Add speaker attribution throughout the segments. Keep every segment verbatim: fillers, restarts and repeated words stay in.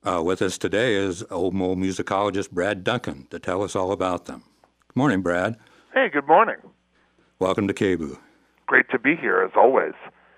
Speaker 1: Uh, with us today is Old Mole musicologist Brad Duncan to tell us all about them. Good morning, Brad.
Speaker 2: Hey, good morning.
Speaker 1: Welcome to K B U.
Speaker 2: Great to be here, as always.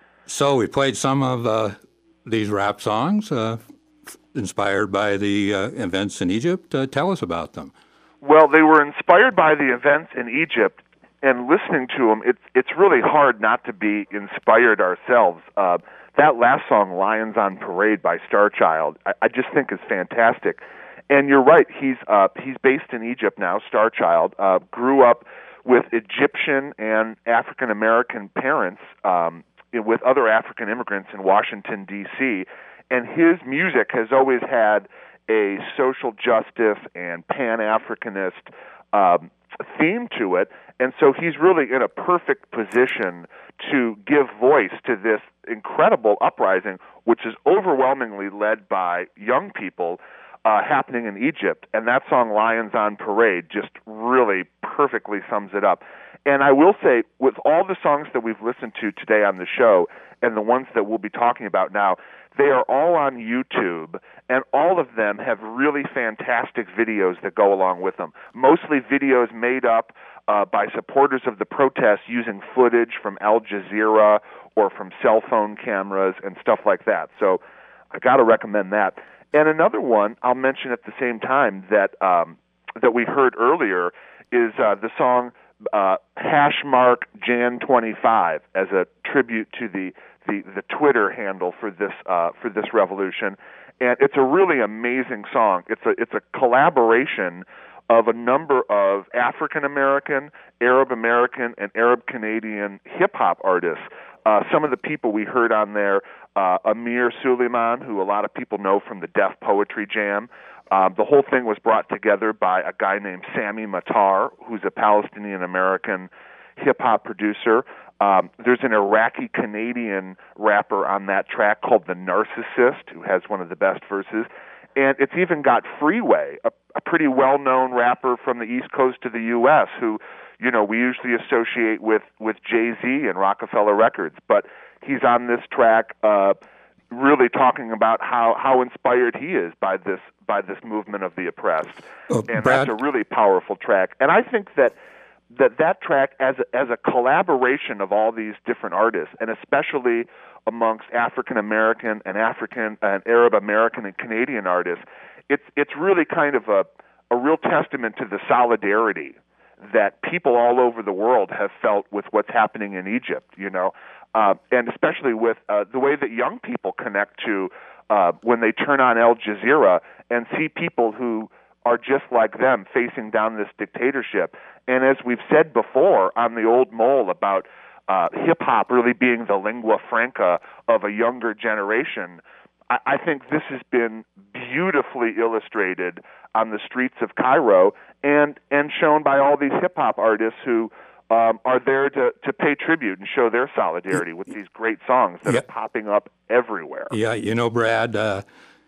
Speaker 1: So we played some of uh, these rap songs uh, inspired by the uh, events in Egypt. Uh, tell us about them.
Speaker 2: Well, they were inspired by the events in Egypt, and listening to them, it's, it's really hard not to be inspired ourselves. Uh, that last song, Lions on Parade by Starchild, I, I just think is fantastic. And you're right, he's uh, he's based in Egypt now, Starchild, uh, grew up with Egyptian and African-American parents, um, with other African immigrants in Washington, D C, and his music has always had a social justice and Pan-Africanist um, theme to it, and so he's really in a perfect position to give voice to this incredible uprising, which is overwhelmingly led by young people uh, happening in Egypt. And that song, Lions on Parade, just really perfectly sums it up. And I will say, with all the songs that we've listened to today on the show and the ones that we'll be talking about now, they are all on YouTube, and all of them have really fantastic videos that go along with them, mostly videos made up uh, by supporters of the protests using footage from Al Jazeera or from cell phone cameras and stuff like that. So I got to recommend that. And another one I'll mention at the same time that um, that we heard earlier is uh, the song uh, Hashmark Jan twenty-five as a tribute to the the, the Twitter handle for this uh, for this revolution, and it's a really amazing song. It's a it's a collaboration of a number of African American, Arab American, and Arab Canadian hip hop artists. Uh, some of the people we heard on there, uh, Amir Suleiman, who a lot of people know from the Def Poetry Jam. Um, the whole thing was brought together by a guy named Sammy Matar, who's a Palestinian American hip hop producer. Um, there's an Iraqi-Canadian rapper on that track called The Narcissist, who has one of the best verses. And it's even got Freeway, a, a pretty well-known rapper from the East Coast of the U S who, you know, we usually associate with, with Jay-Z and Rockefeller Records. But he's on this track uh, really talking about how, how inspired he is by this by this movement of the oppressed.
Speaker 1: Oh,
Speaker 2: and
Speaker 1: Brad?
Speaker 2: That's a really powerful track. And I think that that that track as a, as a collaboration of all these different artists, and especially amongst African American and African and Arab American and Canadian artists, it's it's really kind of a a real testament to the solidarity that people all over the world have felt with what's happening in Egypt, you know, uh, and especially with uh, the way that young people connect to uh, when they turn on Al Jazeera and see people who are just like them facing down this dictatorship. And as we've said before on the Old Mole about uh, hip-hop really being the lingua franca of a younger generation, I, I think this has been beautifully illustrated on the streets of Cairo and, and shown by all these hip-hop artists who um, are there to, to pay tribute and show their solidarity with these great songs that
Speaker 1: yeah.
Speaker 2: are popping up everywhere.
Speaker 1: Yeah, you know, Brad, uh,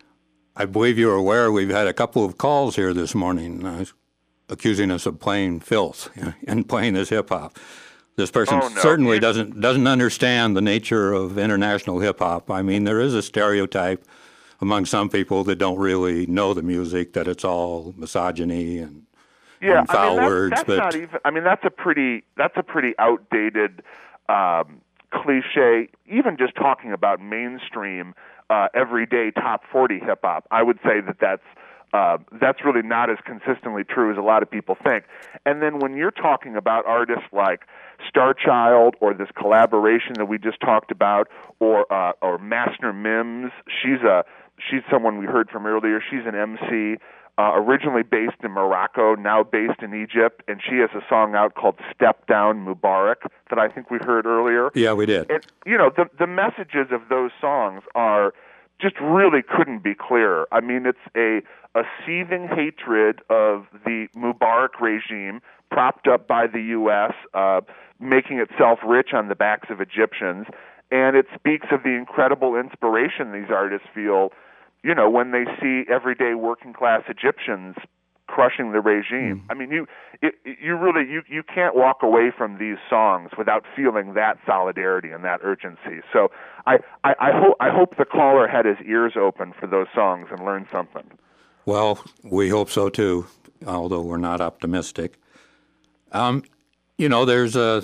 Speaker 1: I believe you're aware we've had a couple of calls here this morning uh, accusing us of playing filth and playing this hip-hop. This person
Speaker 2: Oh, no.
Speaker 1: certainly
Speaker 2: Yeah.
Speaker 1: doesn't doesn't understand the nature of international hip-hop. I mean, there is a stereotype among some people that don't really know the music that it's all misogyny and,
Speaker 2: yeah,
Speaker 1: and foul
Speaker 2: I mean, that's,
Speaker 1: words.
Speaker 2: that's
Speaker 1: but
Speaker 2: not even. I mean, that's a pretty that's a pretty outdated um, cliche. Even just talking about mainstream, uh, everyday top forty hip hop, I would say that that's uh, that's really not as consistently true as a lot of people think. And then when you're talking about artists like Starchild or this collaboration that we just talked about, or uh, or Master Mims, she's a she's someone we heard from earlier. She's an M C. Uh, originally based in Morocco, now based in Egypt, and she has a song out called Step Down Mubarak that I think we heard earlier.
Speaker 1: Yeah, we did.
Speaker 2: And, you know, the, the messages of those songs are just really couldn't be clearer. I mean, it's a, a seething hatred of the Mubarak regime propped up by the U S, uh, making itself rich on the backs of Egyptians, and it speaks of the incredible inspiration these artists feel, you know, when they see everyday working-class Egyptians crushing the regime. I mean, you it, you really you you can't walk away from these songs without feeling that solidarity and that urgency. So I I, I hope I hope the caller had his ears open for those songs and learned something.
Speaker 1: Well, we hope so too, although we're not optimistic. Um, you know, there's a,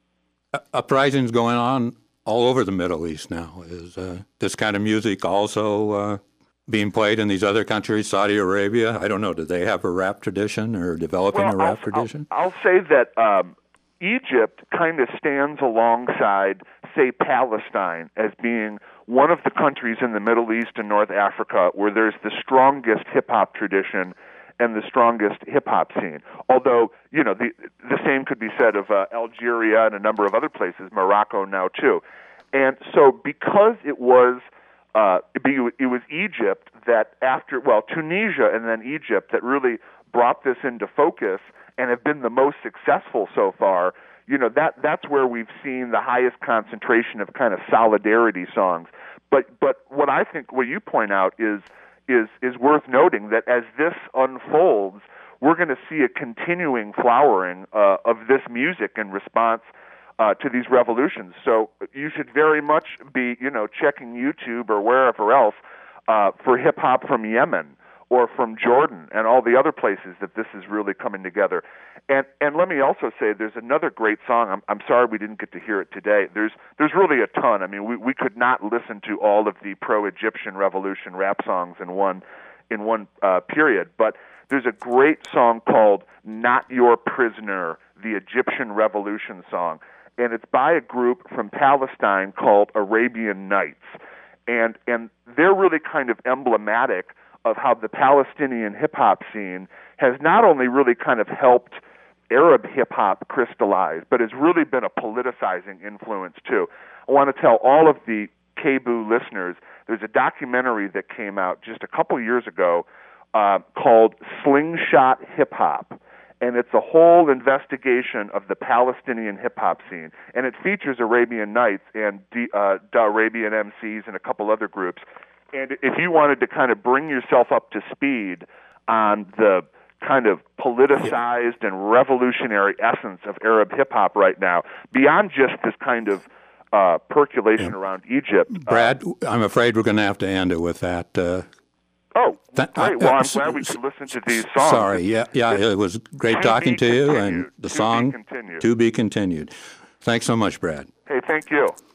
Speaker 1: uprisings going on all over the Middle East now. Is uh, this kind of music also uh, being played in these other countries, Saudi Arabia? I don't know. Do they have a rap tradition or developing
Speaker 2: well,
Speaker 1: a rap
Speaker 2: I'll,
Speaker 1: tradition?
Speaker 2: I'll, I'll say that um, Egypt kind of stands alongside, say, Palestine as being one of the countries in the Middle East and North Africa where there's the strongest hip-hop tradition and the strongest hip-hop scene. Although, you know, the the same could be said of uh, Algeria and a number of other places, Morocco now too. And so because it was uh, it was Egypt that after, well, Tunisia and then Egypt that really brought this into focus and have been the most successful so far, you know, that that's where we've seen the highest concentration of kind of solidarity songs. But but what I think, what you point out is is is worth noting that as this unfolds, we're going to see a continuing flowering uh, of this music in response uh, to these revolutions. So you should very much be, you know, checking YouTube or wherever else uh, for hip hop from Yemen or from Jordan and all the other places that this is really coming together. And and let me also say there's another great song. I'm I'm sorry we didn't get to hear it today. There's there's really a ton. I mean, we, we could not listen to all of the pro-Egyptian revolution rap songs in one in one uh, period, but there's a great song called Not Your Prisoner, the Egyptian Revolution song. And it's by a group from Palestine called Arabian Nights. And and they're really kind of emblematic of how the Palestinian hip-hop scene has not only really kind of helped Arab hip-hop crystallize, but has really been a politicizing influence too. I want to tell all of the K B U listeners, there's a documentary that came out just a couple years ago uh, called Slingshot Hip-Hop, and it's a whole investigation of the Palestinian hip-hop scene, and it features Arabian Nights and the, uh, the Arabian M Cs and a couple other groups. And if you wanted to kind of bring yourself up to speed on the kind of politicized and revolutionary essence of Arab hip-hop right now, beyond just this kind of uh, percolation yeah. around Egypt.
Speaker 1: Brad,
Speaker 2: uh,
Speaker 1: I'm afraid we're going to have to end it with that. Uh,
Speaker 2: oh,
Speaker 1: th-
Speaker 2: great.
Speaker 1: I,
Speaker 2: Well, I'm
Speaker 1: uh,
Speaker 2: glad we could listen to these songs.
Speaker 1: Sorry, yeah, yeah, it was great
Speaker 2: to
Speaker 1: talking to you,
Speaker 2: continued.
Speaker 1: and the
Speaker 2: to
Speaker 1: song,
Speaker 2: be continued.
Speaker 1: To Be Continued. Thanks so much, Brad.
Speaker 2: Hey, thank you.